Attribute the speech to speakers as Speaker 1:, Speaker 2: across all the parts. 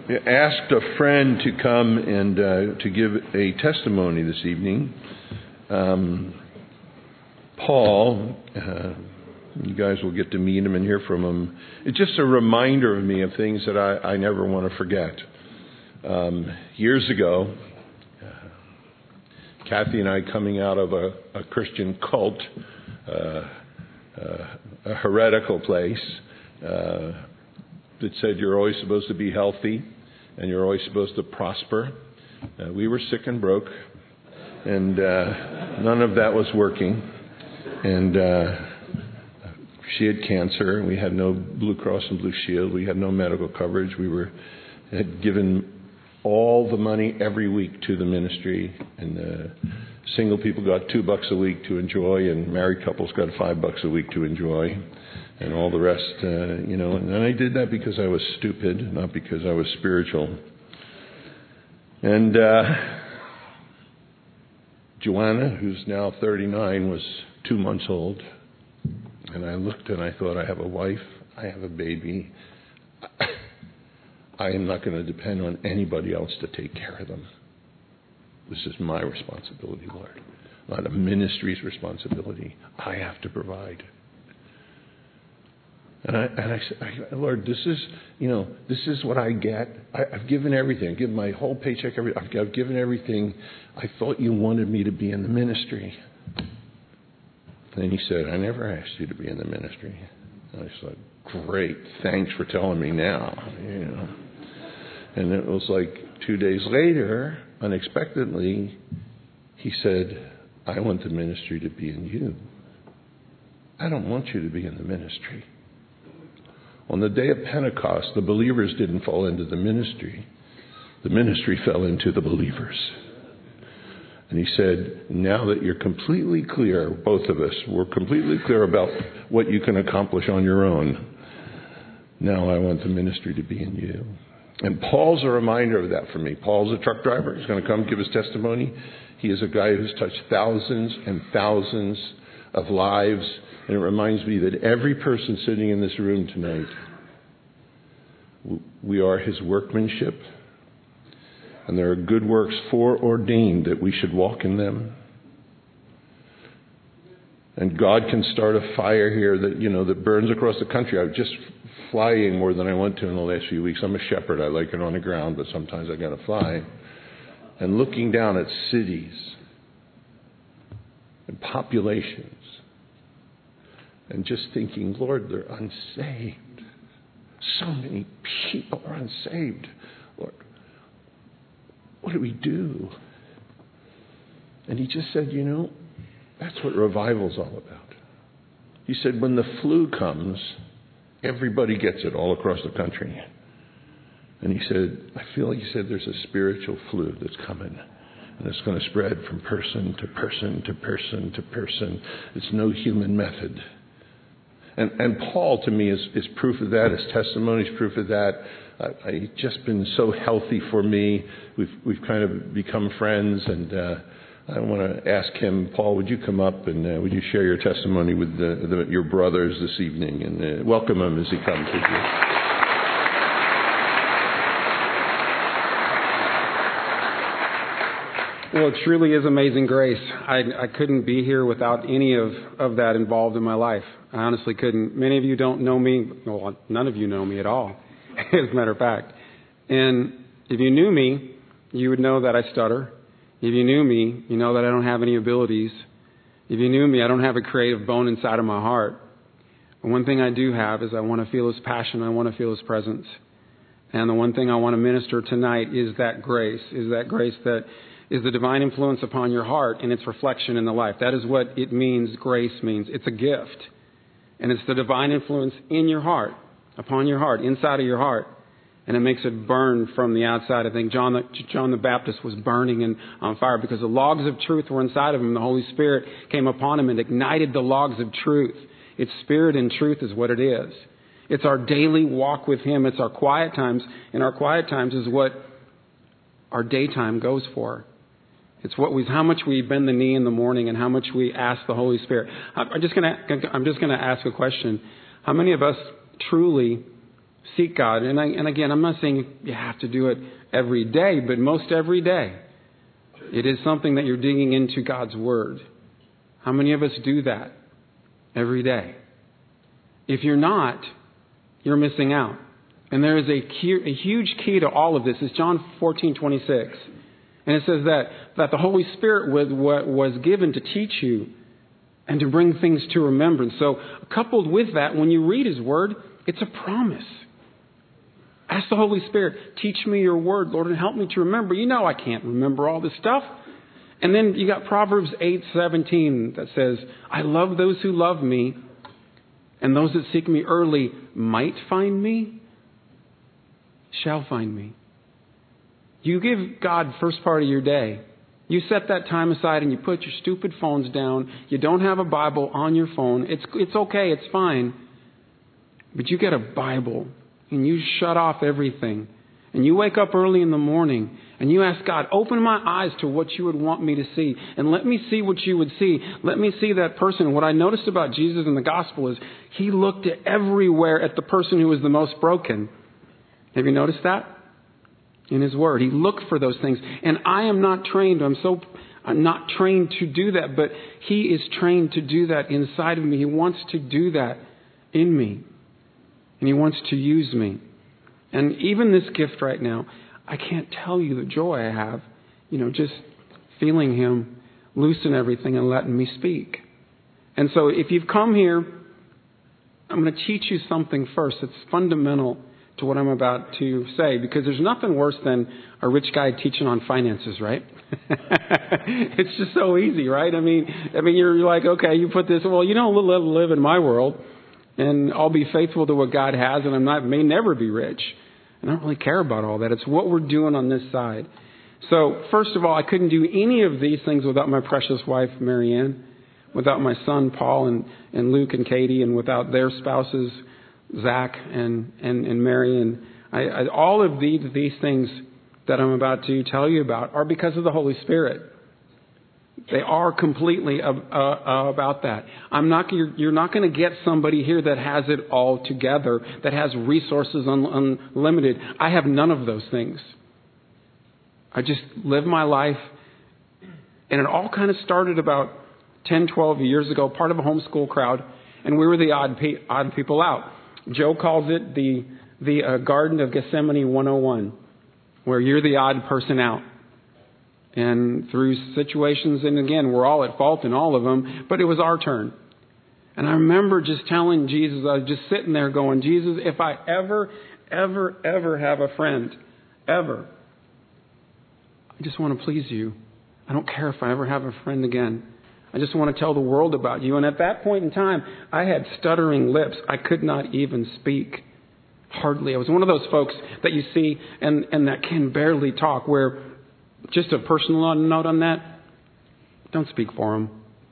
Speaker 1: asked a friend to come and to give a testimony this evening. Paul, you guys will get to meet him and hear from him. It's just a reminder of me of things that I never want to forget. Years ago, Kathy and I, coming out of a Christian cult, a heretical place that said you're always supposed to be healthy and you're always supposed to prosper. We were sick and broke, and none of that was working. And she had cancer, and we had no Blue Cross and Blue Shield. We had no medical coverage. We had given all the money every week to the ministry, and single people got $2 a week to enjoy, and married couples got $5 a week to enjoy, and all the rest, And I did that because I was stupid, not because I was spiritual. And Joanna, who's now 39, was 2 months old. And I looked and I thought, I have a wife, I have a baby. I am not going to depend on anybody else to take care of them. This is my responsibility, Lord, not a ministry's responsibility. I have to provide. And I said, Lord, this is what I get. I've given everything. I've given my whole paycheck. I've given everything. I thought you wanted me to be in the ministry. And he said, I never asked you to be in the ministry. And I said, great, thanks for telling me now. And it was like 2 days later, unexpectedly, he said, I want the ministry to be in you. I don't want you to be in the ministry. On the day of Pentecost, the believers didn't fall into the ministry. The ministry fell into the believers. And he said, now that you're completely clear, both of us, we're completely clear about what you can accomplish on your own. Now I want the ministry to be in you. And Paul's a reminder of that for me. Paul's a truck driver. He's going to come give his testimony. He is a guy who's touched thousands and thousands of lives. And it reminds me that every person sitting in this room tonight, we are his workmanship. And there are good works foreordained that we should walk in them. And God can start a fire here that burns across the country. I'm just flying more than I want to in the last few weeks. I'm a shepherd. I like it on the ground, but sometimes I got to fly. And looking down at cities and populations and just thinking, Lord, they're unsaved. So many people are unsaved. Lord, what do we do? And he just said, that's what revival's all about. He said, when the flu comes, everybody gets it all across the country. And he said, I feel like he said there's a spiritual flu that's coming. And it's going to spread from person to person to person to person. It's no human method. And Paul, to me, is proof of that. His testimony is proof of that. He's just been so healthy for me. We've kind of become friends, and I want to ask him, Paul, would you come up and would you share your testimony with your brothers this evening, and welcome him as he comes with you.
Speaker 2: Well, it truly is amazing grace. I couldn't be here without any of that involved in my life. I honestly couldn't. Many of you don't know me. Well, none of you know me at all, as a matter of fact. And if you knew me, you would know that I stutter. If you knew me, you know that I don't have any abilities. If you knew me, I don't have a creative bone inside of my heart. And one thing I do have is I want to feel His passion. I want to feel His presence. And the one thing I want to minister tonight is that grace that is the divine influence upon your heart and its reflection in the life. That is what it means, grace means. It's a gift. And it's the divine influence in your heart, upon your heart, inside of your heart. And it makes it burn from the outside. I think John the Baptist was burning and on fire because the logs of truth were inside of him. The Holy Spirit came upon him and ignited the logs of truth. It's spirit and truth is what it is. It's our daily walk with Him. It's our quiet times. And our quiet times is what our daytime goes for. It's how much we bend the knee in the morning and how much we ask the Holy Spirit. I'm just going to ask a question. How many of us truly Seek God. And again, I'm not saying you have to do it every day, but most every day. It is something that you're digging into God's Word. How many of us do that every day? If you're not, you're missing out. And there is a huge key to all of this. It's John 14:26. And it says that the Holy Spirit was given to teach you and to bring things to remembrance. So coupled with that, when you read His Word, it's a promise. Ask the Holy Spirit, teach me your Word, Lord, and help me to remember. You know I can't remember all this stuff. And then you got Proverbs 8:17 that says, I love those who love me, and those that seek me early might find me, shall find me. You give God first part of your day. You set that time aside and you put your stupid phones down. You don't have a Bible on your phone. It's okay. It's fine. But you get a Bible and you shut off everything. And you wake up early in the morning and you ask God, open my eyes to what you would want me to see. And let me see what you would see. Let me see that person. What I noticed about Jesus in the gospel is He looked everywhere at the person who was the most broken. Have you noticed that? In His Word. He looked for those things. And I am not trained. I'm not trained to do that. But He is trained to do that inside of me. He wants to do that in me. And He wants to use me. And even this gift right now, I can't tell you the joy I have, just feeling Him loosen everything and letting me speak. And so if you've come here, I'm going to teach you something first. It's fundamental to what I'm about to say, because there's nothing worse than a rich guy teaching on finances, right? It's just so easy, right? I mean, you're like, okay, you put this, well, you don't live in my world, and I'll be faithful to what God has, and may never be rich. And I don't really care about all that. It's what we're doing on this side. So, first of all, I couldn't do any of these things without my precious wife, Marianne, without my son, Paul, and Luke and Katie, and without their spouses, Zach and Mary. And all of these things that I'm about to tell you about are because of the Holy Spirit. They are completely about that. You're not going to get somebody here that has it all together, that has resources unlimited. I have none of those things. I just live my life. And it all kind of started about 10, 12 years ago, part of a homeschool crowd. And we were the odd people out. Joe calls it the Garden of Gethsemane 101, where you're the odd person out. And through situations, and again, we're all at fault in all of them, but it was our turn. And I remember just telling Jesus, I was just sitting there going, Jesus, if I ever have a friend, ever, I just want to please you. I don't care if I ever have a friend again. I just want to tell the world about you. And at that point in time, I had stuttering lips. I could not even speak. Hardly. I was one of those folks that you see and that can barely talk, where just a personal note on that, don't speak for them.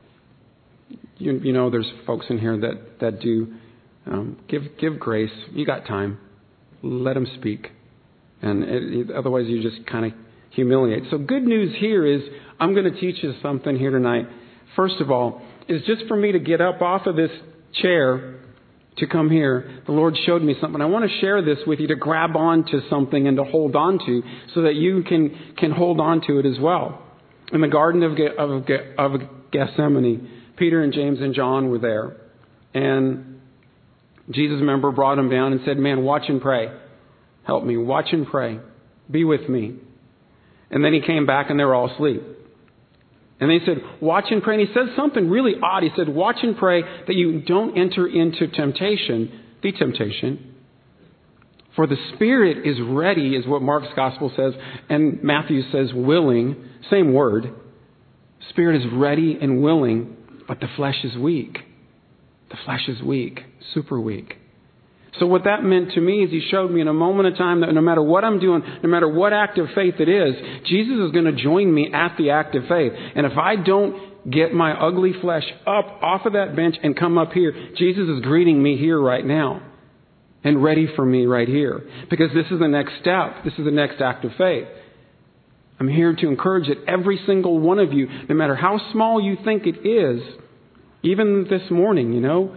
Speaker 2: You know there's folks in here that do. Give grace. You got time. Let them speak. And otherwise you just kind of humiliate. So good news here is I'm going to teach you something here tonight. First of all, is just for me to get up off of this chair to come here. The Lord showed me something. I want to share this with you, to grab on to something and to hold on to, so that you can hold on to it as well. In the Garden of Gethsemane, Peter and James and John were there. And Jesus, remember, brought them down and said, man, watch and pray. Help me. Watch and pray. Be with me. And then He came back and they were all asleep. And they said, watch and pray. And He said something really odd. He said, watch and pray that you don't enter into temptation, the temptation. For the spirit is ready, is what Mark's gospel says. And Matthew says willing. Same word. Spirit is ready and willing, but the flesh is weak. The flesh is weak. Super weak. So what that meant to me is He showed me in a moment of time that no matter what I'm doing, no matter what act of faith it is, Jesus is going to join me at the act of faith. And if I don't get my ugly flesh up off of that bench and come up here, Jesus is greeting me here right now and ready for me right here. Because this is the next step. This is the next act of faith. I'm here to encourage that every single one of you, no matter how small you think it is, even this morning,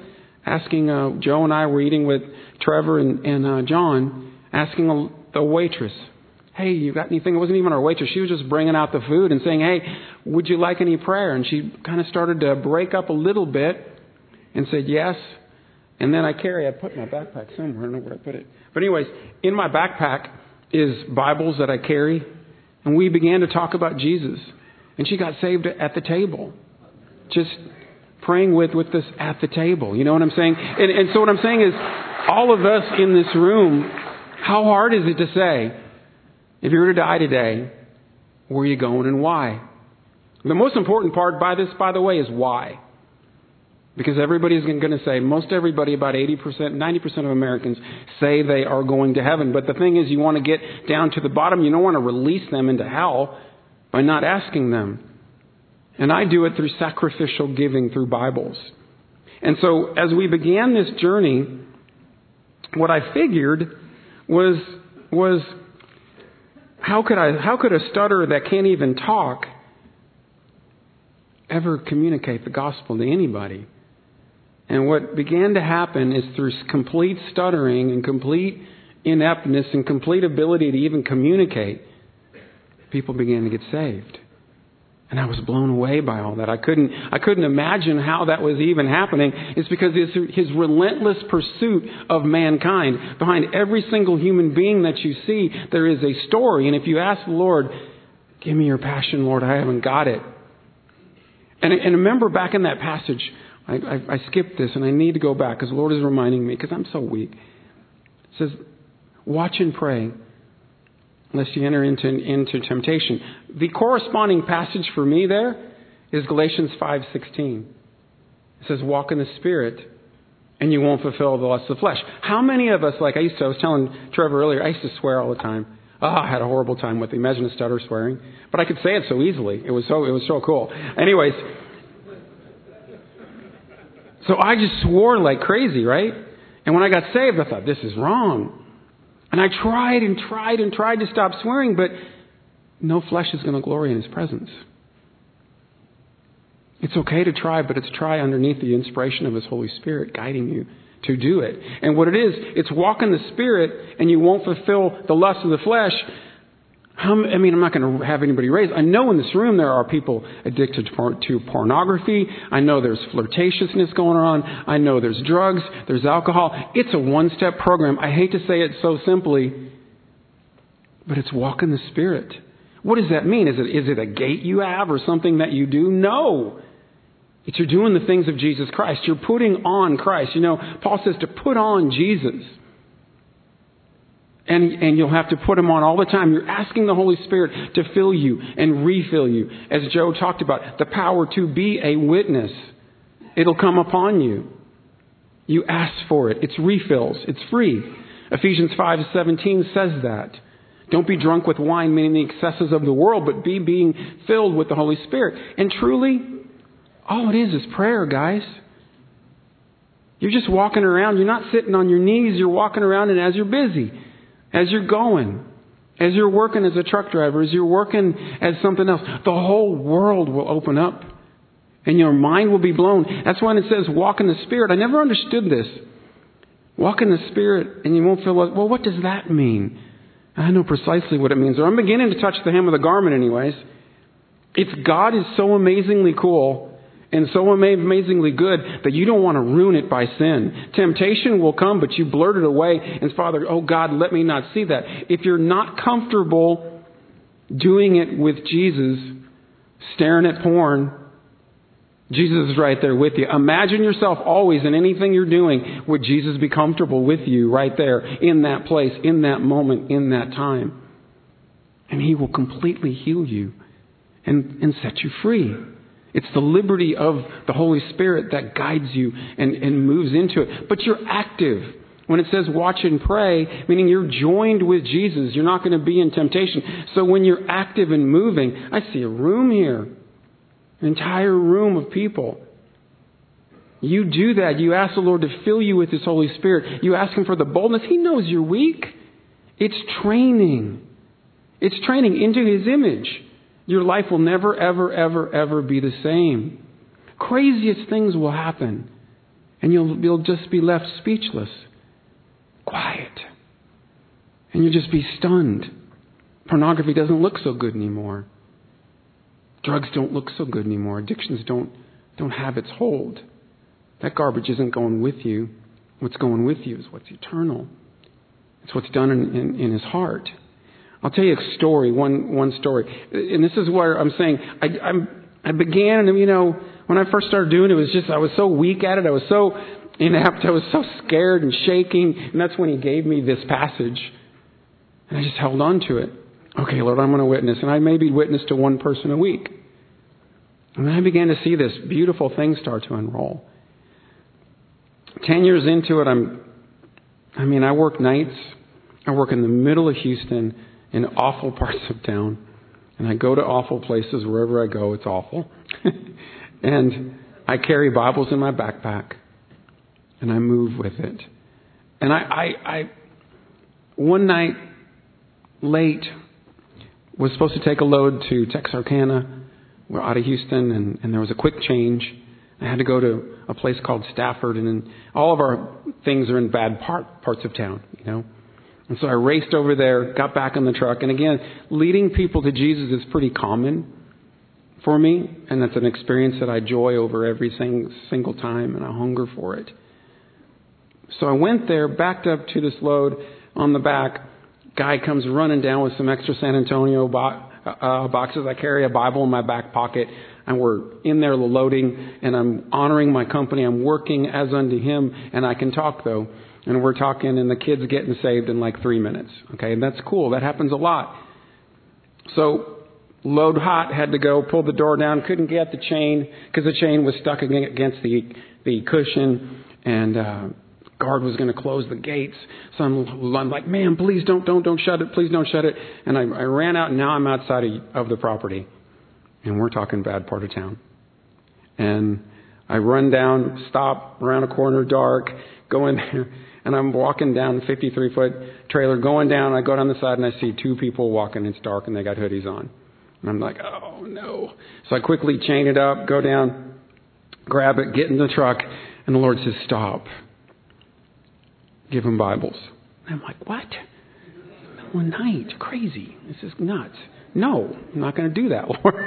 Speaker 2: asking, Joe and I were eating with Trevor and John, asking the waitress, hey, you got anything? It wasn't even our waitress. She was just bringing out the food and saying, hey, would you like any prayer? And she kind of started to break up a little bit and said yes. And then I put my backpack somewhere. I don't know where I put it. But anyways, in my backpack is Bibles that I carry. And we began to talk about Jesus. And she got saved at the table. Just praying with us at the table. You know what I'm saying? And so what I'm saying is, all of us in this room, how hard is it to say, if you were to die today, where are you going and why? The most important part by the way, is why. Because everybody's going to say, most everybody, about 80%, 90% of Americans say they are going to heaven. But the thing is, you want to get down to the bottom. You don't want to release them into hell by not asking them. And I do it through sacrificial giving through Bibles. And so as we began this journey, what I figured was how could a stutterer that can't even talk ever communicate the gospel to anybody? And what began to happen is through complete stuttering and complete ineptness and complete ability to even communicate, people began to get saved. And I was blown away by all that. I couldn't imagine how that was even happening. It's because it's his relentless pursuit of mankind. Behind every single human being that you see, there is a story. And if you ask the Lord, give me your passion, Lord, I haven't got it. And remember back in that passage, I skipped this and I need to go back because the Lord is reminding me because I'm so weak. It says, watch and pray lest you enter into temptation. The corresponding passage for me there is Galatians 5:16. It says, walk in the Spirit and you won't fulfill the lust of the flesh. How many of us, I was telling Trevor earlier, I used to swear all the time. I had a horrible time with it. Imagine a stutter swearing. But I could say it so easily. It was so cool. Anyways, so I just swore like crazy, right? And when I got saved, I thought, this is wrong. And I tried to stop swearing, but no flesh is going to glory in His presence. It's okay to try, but it's try underneath the inspiration of His Holy Spirit guiding you to do it. And what it is, it's walk in the Spirit and you won't fulfill the lust of the flesh. I'm not going to have anybody raise. I know in this room there are people addicted to pornography. I know there's flirtatiousness going on. I know there's drugs. There's alcohol. It's a one-step program. I hate to say it so simply, but it's walk in the Spirit. What does that mean? Is it a gate you have or something that you do? No. It's you're doing the things of Jesus Christ. You're putting on Christ. Paul says to put on Jesus. And you'll have to put Him on all the time. You're asking the Holy Spirit to fill you and refill you. As Joe talked about, the power to be a witness. It'll come upon you. You ask for it. It's refills. It's free. Ephesians 5:17 says that. Don't be drunk with wine, meaning the excesses of the world, but be being filled with the Holy Spirit. And truly, all it is prayer, guys. You're just walking around. You're not sitting on your knees. You're walking around, and as you're busy, as you're going, as you're working as a truck driver, as you're working as something else, the whole world will open up and your mind will be blown. That's when it says walk in the Spirit. I never understood this. Walk in the Spirit and you won't feel, well, what does that mean? I know precisely what it means. Or I'm beginning to touch the hem of the garment anyways. It's God is so amazingly cool and so amazingly good that you don't want to ruin it by sin. Temptation will come, but you blurt it away. And Father, oh God, let me not see that. If you're not comfortable doing it with Jesus, staring at porn, Jesus is right there with you. Imagine yourself always in anything you're doing. Would Jesus be comfortable with you right there in that place, in that moment, in that time? And He will completely heal you and set you free. It's the liberty of the Holy Spirit that guides you and moves into it. But you're active. When it says watch and pray, meaning you're joined with Jesus. You're not going to be in temptation. So when you're active and moving, I see a room here. An entire room of people. You do that. You ask the Lord to fill you with His Holy Spirit. You ask Him for the boldness. He knows you're weak. It's training. It's training into His image. Your life will never, ever, ever, ever be the same. Craziest things will happen. And you'll just be left speechless, quiet. And you'll just be stunned. Pornography doesn't look so good anymore. Drugs don't look so good anymore. Addictions don't have its hold. That garbage isn't going with you. What's going with you is what's eternal. It's what's done in his heart. I'll tell you a story, one story. And this is where I'm saying, I began, and when I first started doing it, was just, I was so weak at it. I was so inept. I was so scared and shaking. And that's when he gave me this passage. And I just held on to it. Okay, Lord, I'm going to witness. And I maybe witnessed to one person a week. And then I began to see this beautiful thing start to unroll. 10 years into it, I work nights. I work in the middle of Houston in awful parts of town. And I go to awful places. Wherever I go, it's awful. And I carry Bibles in my backpack. And I move with it. And I one night, late, was supposed to take a load to Texarkana. We're out of Houston, and there was a quick change. I had to go to a place called Stafford, and all of our things are in bad parts of town, And so I raced over there, got back in the truck, and again, leading people to Jesus is pretty common for me, and that's an experience that I joy over every single time, and I hunger for it. So I went there, backed up to this load on the back. Guy comes running down with some extra San Antonio boxes. I carry a Bible in my back pocket, and we're in there loading, and I'm honoring my company. I'm working as unto him, and I can talk, though. And we're talking, and the kid's getting saved in like 3 minutes. Okay, and that's cool. That happens a lot. So load hot, had to go, pulled the door down, couldn't get the chain because the chain was stuck against the cushion, and guard was going to close the gates. So I'm like, man, please don't shut it. Please don't shut it. And I ran out, and now I'm outside of the property. And we're talking bad part of town. And I run down, stop around a corner, dark, go in there. And I'm walking down the 53-foot trailer, going down. I go down the side, and I see two people walking. It's dark, and they got hoodies on. And I'm like, oh, no. So I quickly chain it up, go down, grab it, get in the truck. And the Lord says, stop. Give them Bibles. And I'm like, what? Middle of the night. Crazy. This is nuts. No, I'm not going to do that, Lord.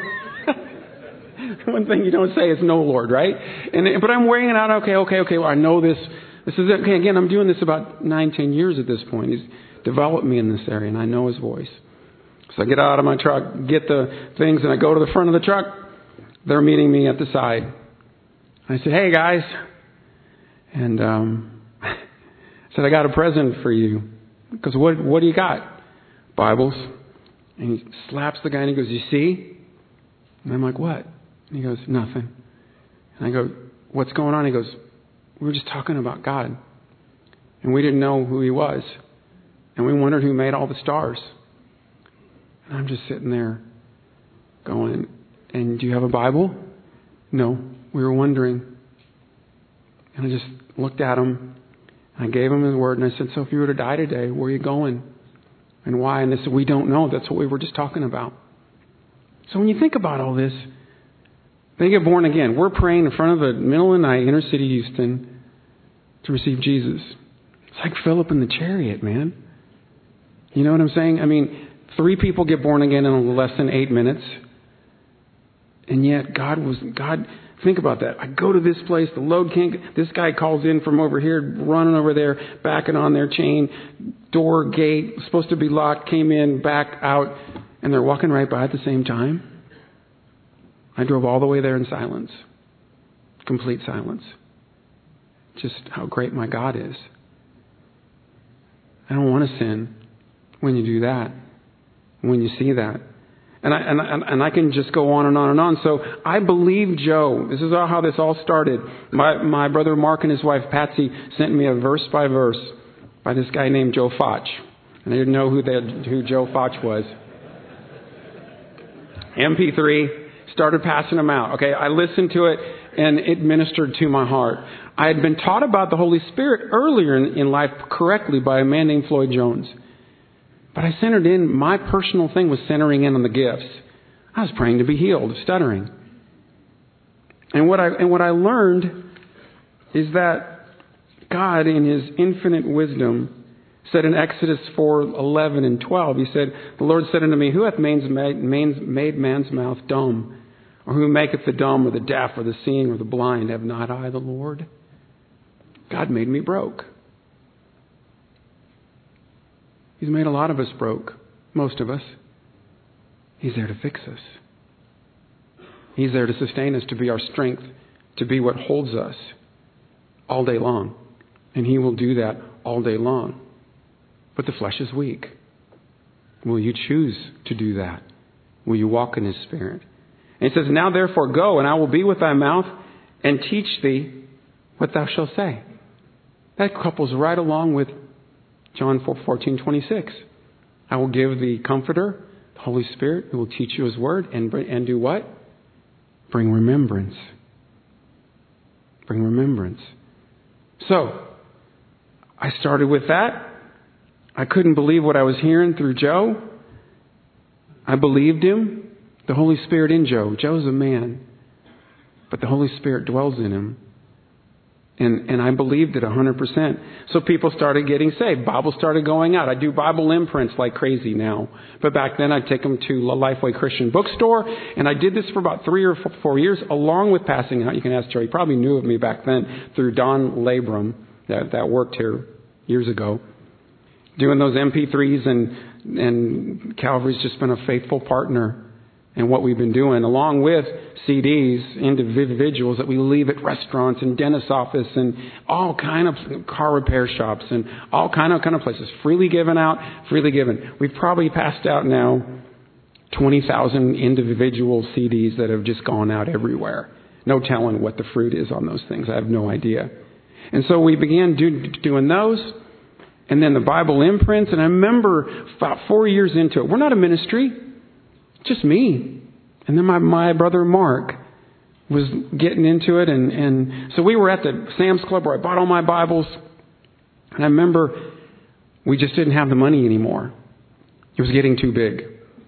Speaker 2: One thing you don't say is no, Lord, right? But I'm weighing it out. Okay. Well, I know this. This is it. Okay, again, I'm doing this about 9-10 years at this point. He's developed me in this area, and I know his voice. So I get out of my truck, get the things, and I go to the front of the truck. They're meeting me at the side. I said, hey, guys. And I said, I got a present for you. Because what do you got? Bibles. And he slaps the guy and he goes, you see? And I'm like, what? And he goes, nothing. And I go, what's going on? He goes, we were just talking about God. And we didn't know who he was. And we wondered who made all the stars. And I'm just sitting there going, and do you have a Bible? No, we were wondering. And I just looked at him. I gave him his word, and I said, so if you were to die today, where are you going? And why? And they said, we don't know. That's what we were just talking about. So when you think about all this, they get born again. We're praying in front of the middle of the night, inner city Houston, to receive Jesus. It's like Philip in the chariot, man. You know what I'm saying? I mean, 3 people get born again in less than 8 minutes. And yet God, think about that. I go to this place, the load can't, this guy calls in from over here, running over there, backing on their chain, door, gate, supposed to be locked, came in, back out, and they're walking right by at the same time. I drove all the way there in silence. Complete silence. Just how great my God is. I don't want to sin when you do that, when you see that. And I can just go on and on and on. So I believe Joe. This is how this all started. My brother Mark and his wife Patsy sent me a verse by verse by this guy named Joe Foch. And I didn't know who Joe Foch was. MP3, started passing them out. Okay, I listened to it and it ministered to my heart. I had been taught about the Holy Spirit earlier in life correctly by a man named Floyd Jones. But I centered in, my personal thing was centering in on the gifts. I was praying to be healed, stuttering. And what I learned is that God, in His infinite wisdom, said in Exodus 4:11 and 12, He said, "The Lord said unto me, Who hath made man's mouth dumb? Or who maketh the dumb or the deaf or the seeing or the blind? Have not I the Lord?" God made me broke. He's made a lot of us broke, most of us. He's there to fix us. He's there to sustain us, to be our strength, to be what holds us all day long. And He will do that all day long. But the flesh is weak. Will you choose to do that? Will you walk in His Spirit? And He says, "Now therefore go, and I will be with thy mouth, and teach thee what thou shalt say." That couples right along with John 14:26. "I will give the Comforter, the Holy Spirit, who will teach you His word," and do what? Bring remembrance. Bring remembrance. So, I started with that. I couldn't believe what I was hearing through Joe. I believed him. The Holy Spirit in Joe. Joe's a man, but the Holy Spirit dwells in him. And I believed it 100%. So people started getting saved. Bibles started going out. I do Bible imprints like crazy now. But back then I'd take them to Lifeway Christian Bookstore. And I did this for about 3 or 4 years along with passing out. You can ask Joe. He probably knew of me back then through Don Labrum that worked here years ago. Doing those MP3s, and Calvary's just been a faithful partner in what we've been doing, along with CDs, individuals that we leave at restaurants and dentist's office and all kind of car repair shops and all kind of places. Freely given out, freely given. We've probably passed out now 20,000 individual CDs that have just gone out everywhere. No telling what the fruit is on those things. I have no idea. And so we began doing those. And then the Bible imprints. And I remember about 4 years into it. We're not a ministry. Just me. And then my brother Mark was getting into it. And so we were at the Sam's Club where I bought all my Bibles. And I remember we just didn't have the money anymore. It was getting too big.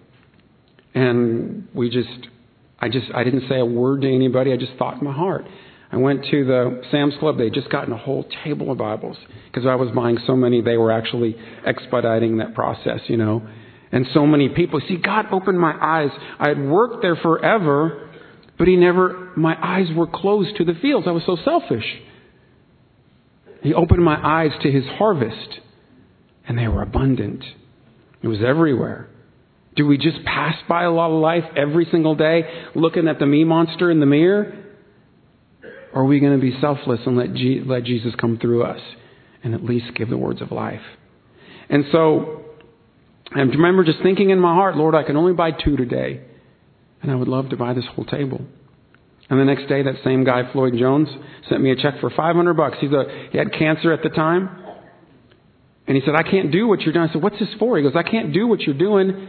Speaker 2: And I didn't say a word to anybody. I just thought in my heart. I went to the Sam's Club. They had just gotten a whole table of Bibles because I was buying so many. They were actually expediting that process, And so many people. See, God opened my eyes. I had worked there forever, but my eyes were closed to the fields. I was so selfish. He opened my eyes to His harvest, and they were abundant. It was everywhere. Do we just pass by a lot of life every single day looking at the me monster in the mirror? Or are we going to be selfless and let Jesus come through us and at least give the words of life? And so I remember just thinking in my heart, Lord, I can only buy 2 today. And I would love to buy this whole table. And the next day, that same guy, Floyd Jones, sent me a check for $500. He had cancer at the time. And he said, I can't do what you're doing. I said, what's this for? He goes, I can't do what you're doing.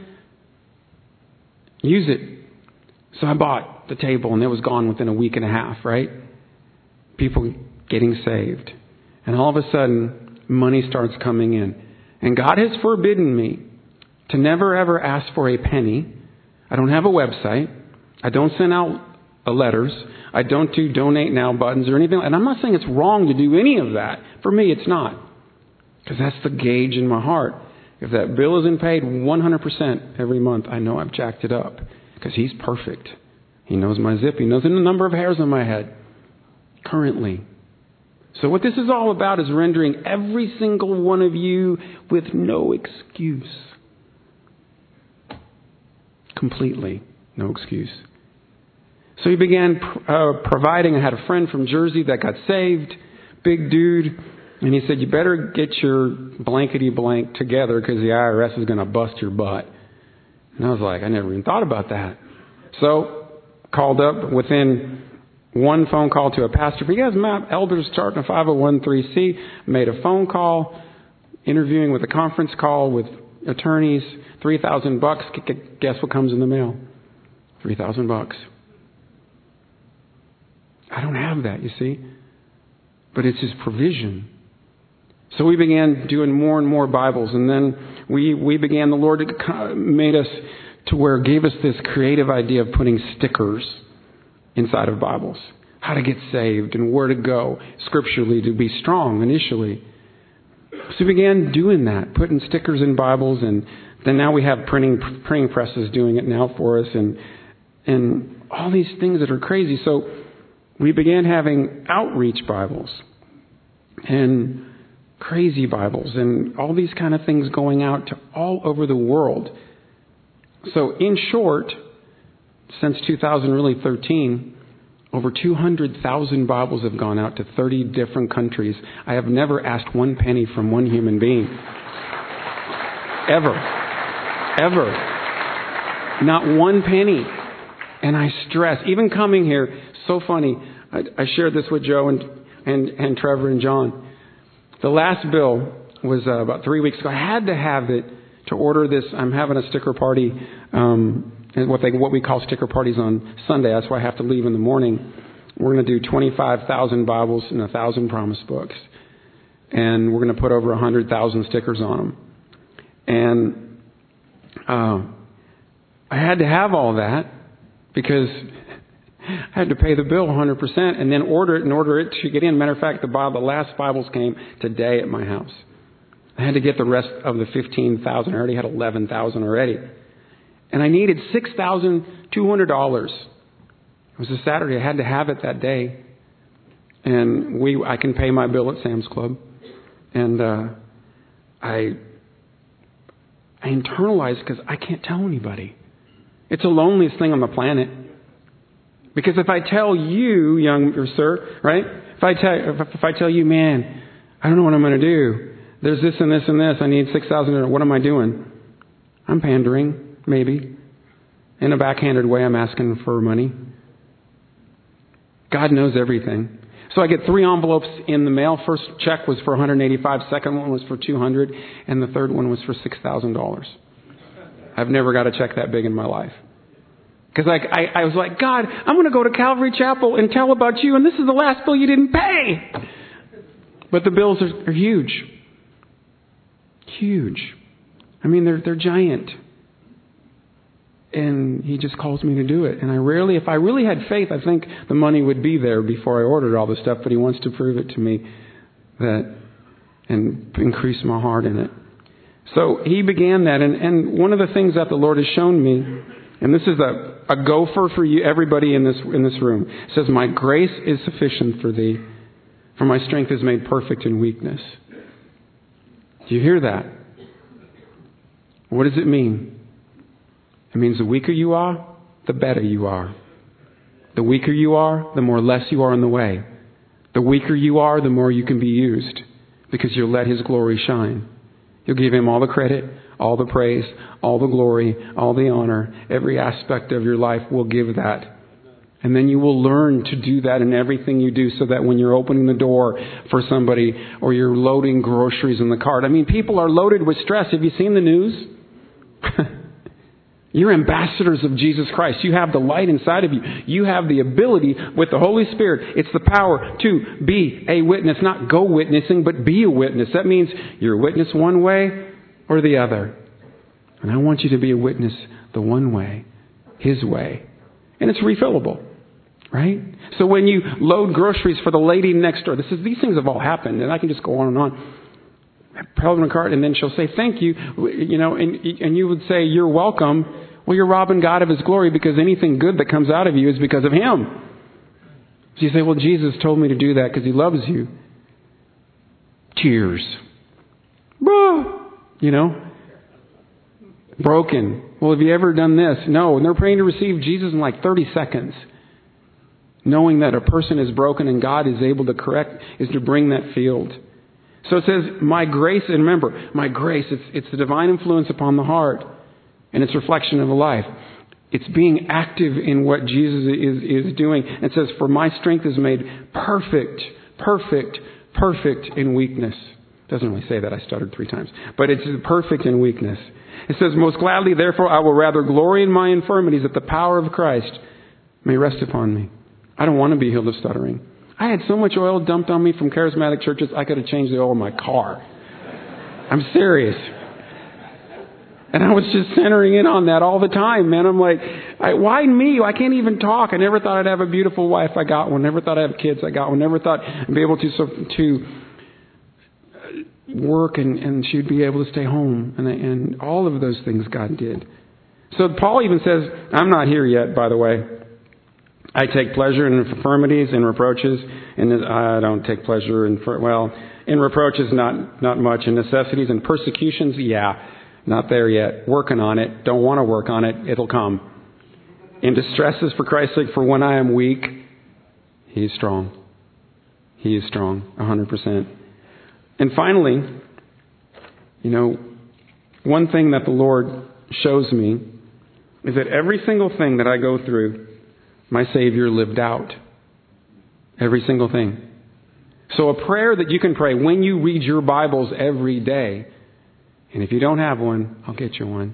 Speaker 2: Use it. So I bought the table, and it was gone within a week and a half, right? People getting saved. And all of a sudden, money starts coming in. And God has forbidden me to never ever ask for a penny. I don't have a website. I don't send out letters. I don't do donate now buttons or anything. And I'm not saying it's wrong to do any of that. For me, it's not. Because that's the gauge in my heart. If that bill isn't paid 100% every month, I know I've jacked it up. Because He's perfect. He knows my zip. He knows the number of hairs on my head. Currently. So what this is all about is rendering every single one of you with no excuse. Completely no excuse. So he began providing. I had a friend from Jersey that got saved. Big dude. And he said, you better get your blankety blank together because the IRS is going to bust your butt. And I was like, I never even thought about that. So called up within one phone call to a pastor. If you guys map elders starting a 501(c)(3), made a phone call, interviewing with a conference call with attorneys, $3,000. Guess what comes in the mail? $3,000. I don't have that, you see. But it's His provision. So we began doing more and more Bibles. And then we began, the Lord made us to where, gave us this creative idea of putting stickers inside of Bibles. how to get saved and where to go scripturally to be strong initially. So we began doing that, putting stickers in Bibles, and then now we have printing presses doing it now for us, and all these things that are crazy. So we began having outreach Bibles and crazy Bibles and all these kind of things going out to all over the world. So in short, since 2013, over 200,000 Bibles have gone out to 30 different countries. I have never asked one penny from one human being. Ever. Not one penny. And I stress, even coming here, so funny. I shared this with Joe and Trevor and John. The last bill was about 3 weeks ago. I had to have it to order this. I'm having a sticker party, and what we call sticker parties on Sunday. That's why I have to leave in the morning. We're going to do 25,000 Bibles and 1,000 promise books. And we're going to put over 100,000 stickers on them. And I had to have all that because I had to pay the bill 100% and then order it to get in. Matter of fact, the last Bibles came today at my house. I had to get the rest of the 15,000. I already had 11,000 already. And I needed $6,200. It was a Saturday. I had to have it that day. And I can pay my bill at Sam's Club. And I internalized because I can't tell anybody. It's the loneliest thing on the planet. Because if I tell you, young sir, right? If I tell you, man, I don't know what I'm going to do. There's this and this and this. I need $6,000. What am I doing? I'm pandering, maybe. In a backhanded way, I'm asking for money. God knows everything. So I get 3 envelopes in the mail. First check was for $185. Second one was for $200. And the third one was for $6,000. I've never got a check that big in my life. Because I was like, God, I'm going to go to Calvary Chapel and tell about you, and this is the last bill you didn't pay. But the bills are huge. Huge. I mean, they're giant. And He just calls me to do it. And if I really had faith, I think the money would be there before I ordered all this stuff. But He wants to prove it to me and increase my heart in it. So He began that. And one of the things that the Lord has shown me, and this is a gopher for you, everybody in this room. It says, my grace is sufficient for thee, for my strength is made perfect in weakness. Do you hear that? What does it mean? It means the weaker you are, the better you are. The weaker you are, the more less you are in the way. The weaker you are, the more you can be used, because you'll let His glory shine. You'll give Him all the credit, all the praise, all the glory, all the honor. Every aspect of your life will give that. And then you will learn to do that in everything you do, so that when you're opening the door for somebody or you're loading groceries in the cart. I mean, people are loaded with stress. Have you seen the news? You're ambassadors of Jesus Christ. You have the light inside of you. You have the ability with the Holy Spirit. It's the power to be a witness, not go witnessing, but be a witness. That means you're a witness one way or the other. And I want you to be a witness the one way, His way. And it's refillable, right? So when you load groceries for the lady next door, these things have all happened, and I can just go on and on. Put in a cart, and then she'll say, thank you, and you would say, you're welcome. Well, you're robbing God of His glory, because anything good that comes out of you is because of Him. So you say, well, Jesus told me to do that because He loves you. Tears. Broken. Well, have you ever done this? No. And they're praying to receive Jesus in like 30 seconds. Knowing that a person is broken and God is able to correct, is to bring that field. So it says, my grace, and remember, my grace, it's the divine influence upon the heart and its reflection of the life. It's being active in what Jesus is doing. It says, for my strength is made perfect in weakness. It doesn't really say that. I stuttered 3 times. But it's perfect in weakness. It says, most gladly, therefore, I will rather glory in my infirmities, that the power of Christ may rest upon me. I don't want to be healed of stuttering. I had so much oil dumped on me from charismatic churches, I could have changed the oil in my car. I'm serious. And I was just centering in on that all the time, man. I'm like, why me? I can't even talk. I never thought I'd have a beautiful wife. I got one. Never thought I'd have kids. I got one. Never thought I'd be able to work and she'd be able to stay home. And all of those things God did. So Paul even says, I'm not here yet, by the way. I take pleasure in infirmities and reproaches. And I don't take pleasure in reproaches, not much. In necessities and persecutions, yeah. Not there yet. Working on it. Don't want to work on it. It'll come. In distresses for Christ's sake, for when I am weak, He is strong. He is strong, 100%. And finally, one thing that the Lord shows me is that every single thing that I go through, my Savior lived out. Every single thing. So a prayer that you can pray when you read your Bibles every day. And if you don't have one, I'll get you one.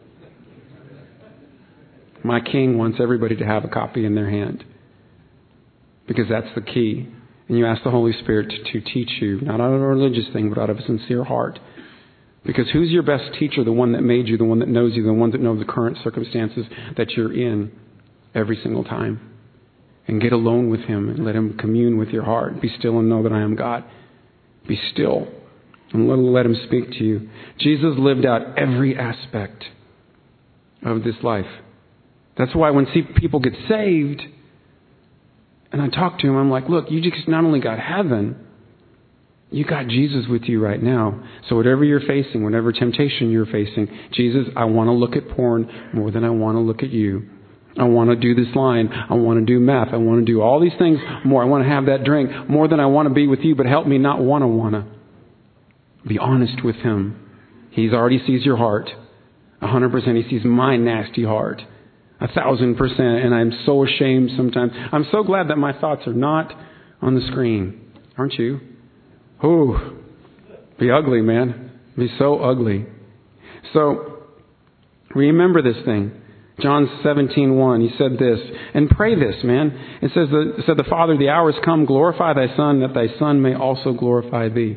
Speaker 2: My King wants everybody to have a copy in their hand. Because that's the key. And you ask the Holy Spirit to teach you, not out of a religious thing, but out of a sincere heart. Because who's your best teacher? The one that made you, the one that knows you, the one that knows the current circumstances that you're in every single time. And get alone with Him and let Him commune with your heart. Be still and know that I am God. Be still. And let Him speak to you. Jesus lived out every aspect of this life. That's why when people get saved, and I talk to them, I'm like, look, you just not only got heaven, you got Jesus with you right now. So whatever you're facing, whatever temptation you're facing, Jesus, I want to look at porn more than I want to look at you. I want to do this line. I want to do meth. I want to do all these things more. I want to have that drink more than I want to be with you, but help me not want to. Be honest with Him. He's already sees your heart. 100%. He sees my nasty heart. 1,000%. And I'm so ashamed sometimes. I'm so glad that my thoughts are not on the screen. Aren't you? Oh, be ugly, man. Be so ugly. So, remember this thing. John 17:1, He said this, and pray this, man. It said the Father, the hour has come, glorify Thy Son, that Thy Son may also glorify Thee.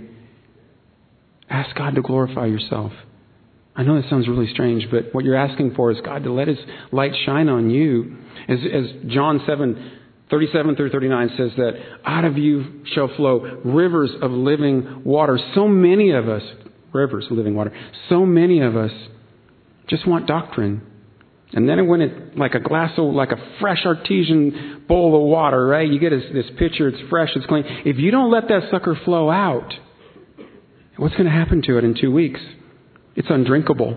Speaker 2: Ask God to glorify yourself. I know that sounds really strange, but what you're asking for is God to let His light shine on you. As John 7:37 through 39 says that out of you shall flow rivers of living water. So many of us, rivers of living water, so many of us just want doctrine. And then when it, like a fresh artesian bowl of water, right? You get this pitcher, it's fresh, it's clean. If you don't let that sucker flow out, what's going to happen to it in 2 weeks? It's undrinkable.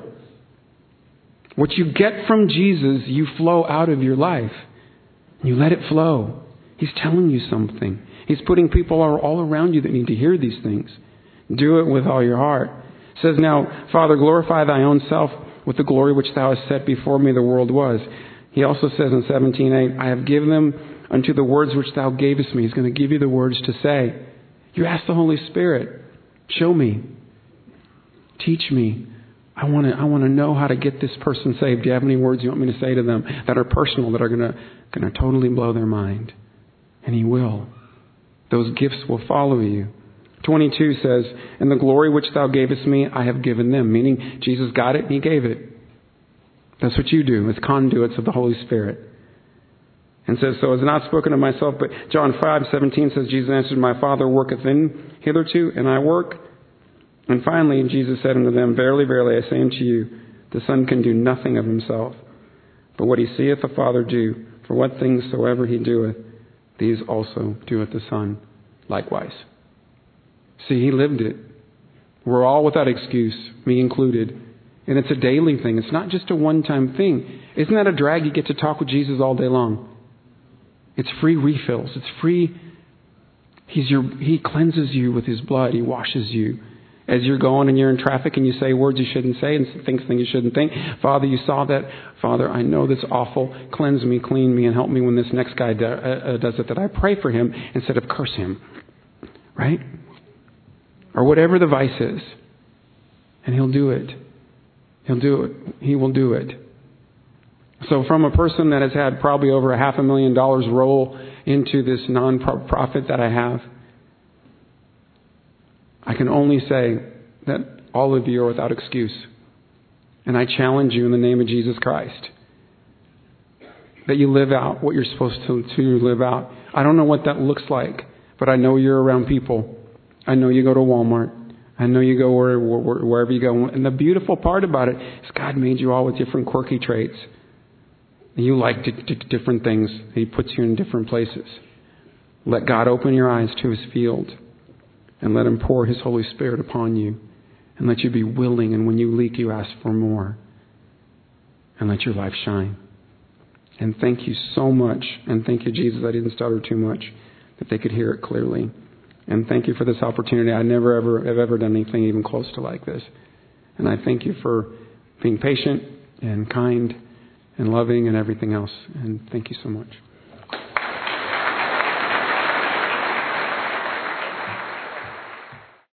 Speaker 2: What you get from Jesus, you flow out of your life. You let it flow. He's telling you something. He's putting people all around you that need to hear these things. Do it with all your heart. It says, now, Father, glorify Thy own self with the glory which Thou hast set before me the world was. He also says in 17:8, I have given them unto the words which Thou gavest me. He's going to give you the words to say. You ask the Holy Spirit, show me. Teach me. I want to know how to get this person saved. Do you have any words you want me to say to them that are personal, that are going to totally blow their mind? And He will. Those gifts will follow you. 22 says, and the glory which Thou gavest me, I have given them. Meaning, Jesus got it and He gave it. That's what you do as conduits of the Holy Spirit. And says, so it's not spoken of myself, but John 5:17 says, Jesus answered, my Father worketh in hitherto, and I work. And finally, Jesus said unto them, verily, verily, I say unto you, the Son can do nothing of Himself, but what He seeth the Father do. For what things soever He doeth, these also doeth the Son likewise. See, He lived it. We're all without excuse, me included. And it's a daily thing. It's not just a one-time thing. Isn't that a drag? You get to talk with Jesus all day long. It's free refills. It's free. He cleanses you with His blood. He washes you. As you're going and you're in traffic and you say words you shouldn't say and think things you shouldn't think. Father, you saw that. Father, I know that's awful. Cleanse me, clean me, and help me when this next guy does it, that I pray for him instead of curse him. Right? Or whatever the vice is. And He'll do it. He'll do it. He will do it. So from a person that has had probably over $500,000 roll into this non-profit that I have, I can only say that all of you are without excuse. And I challenge you in the name of Jesus Christ that you live out what you're supposed to live out. I don't know what that looks like, but I know you're around people. I know you go to Walmart. I know you go wherever you go. And the beautiful part about it is God made you all with different quirky traits. And you like different things. He puts you in different places. Let God open your eyes to His field and let Him pour His Holy Spirit upon you and let you be willing. And when you leak, you ask for more. And let your life shine. And thank you so much. And thank you, Jesus, I didn't stutter too much, that they could hear it clearly. And thank you for this opportunity. I never, have ever done anything even close to like this. And I thank you for being patient and kind and loving and everything else. And thank you so much.